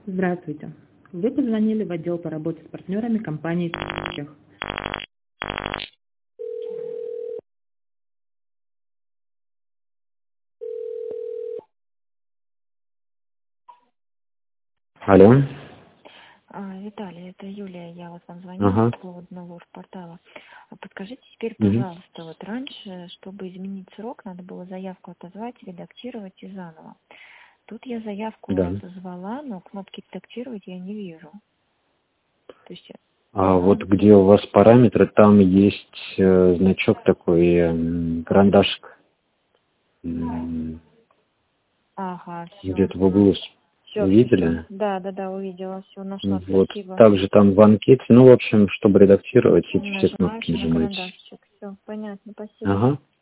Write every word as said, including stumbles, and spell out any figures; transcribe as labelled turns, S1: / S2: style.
S1: Здравствуйте. Вы позвонили в отдел по работе с партнерами компании «Успех».
S2: Алло.
S3: А, Виталий, это Юлия, я вот вам звоню
S2: Ага.
S3: по поводу нового портала. А подскажите теперь,
S2: Мгм.
S3: пожалуйста, вот раньше, чтобы изменить срок, надо было заявку отозвать, редактировать и заново. Тут я заявку
S2: Да.
S3: отозвала, но кнопки редактировать я не вижу. То есть,
S2: А
S3: ага,
S2: вот где у вас параметры, там есть э, значок такой, э, карандашик. М,
S3: ага, все.
S2: Где-то в углу
S3: Все, все, все.
S2: видели?
S3: Да, да, да, увидела, все, нашла,
S2: Вот.
S3: спасибо.
S2: Также там в анкете. Ну, в общем, чтобы редактировать, эти все
S3: Нажимаешь
S2: кнопки
S3: на
S2: нажимаете.
S3: карандашчик. Все, понятно, спасибо.
S2: Ага.